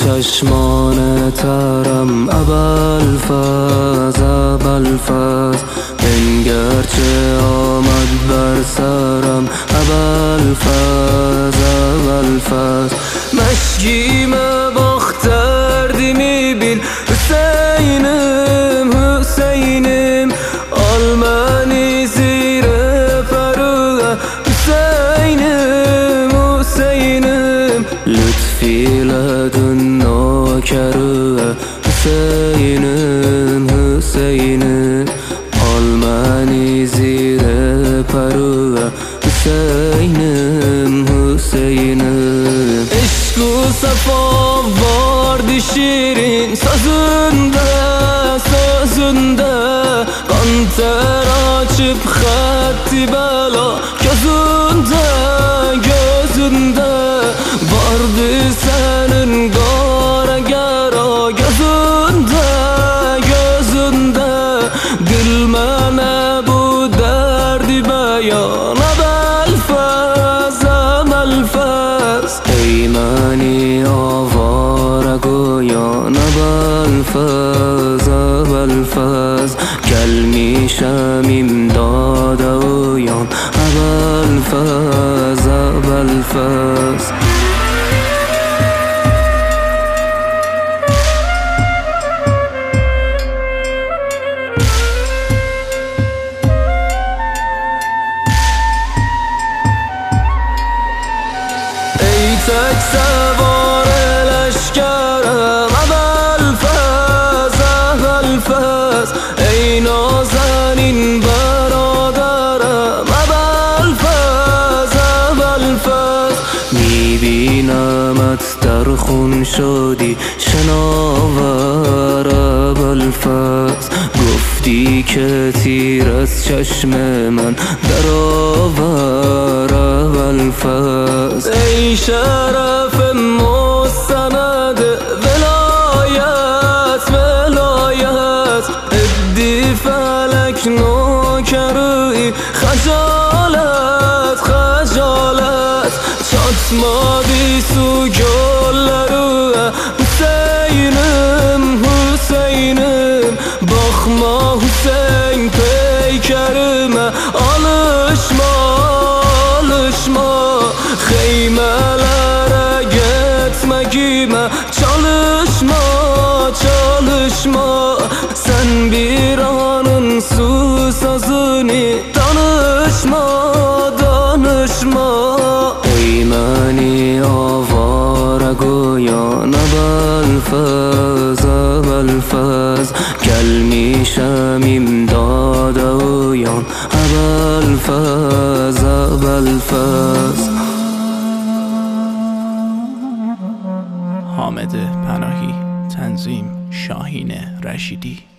چشمان ترم ابوالفضل ابوالفضل بنگر چه آمد بر سرم ابوالفضل ابوالفضل مشگیم باختردی میبین حسینم حسینم آلمانی زیر پروه حسینم حسینم لطفی لدن ناکروه حسینم حسینم آلمانی زیر پروه حسینم حسینم عشق و صفا واردی شیرین سازنده سازنده قانتر açıp خطی بلا gözünde gözünde vardı senin kara kara gözünde gözünde dilmene bu derdi beyan ابوالفضل ابوالفضل ای منی آواره گویان ابوالفضل ابوالفضل گل میشم امداد اویان ابوالفضل ابوالفضل tek sevar leşkerem ابوالفضل ابوالفضل ey nazenin برادرم ابوالفضل ابوالفضل میبینمت در خون شدی شناور ابوالفضل گفتی که تیر از چشم من درآور ابوالفضل ای شرف مستند ولایت ولایت ادی فلک نوکروی خجالت خجالت çatmadı su göllerine Hüseyin'im Hüseyin'im bakma Hüseyin peykerime alışma alışma xeymelere gitmekime çalışma çalışma sen bir anın su sazını danışma danışma ey mani avara goyan ابوالفضل ابوالفضل gelmişem imdada uyan ابوالفضل ابوالفضل حامد پناهی، تنظیم شاهین رشیدی.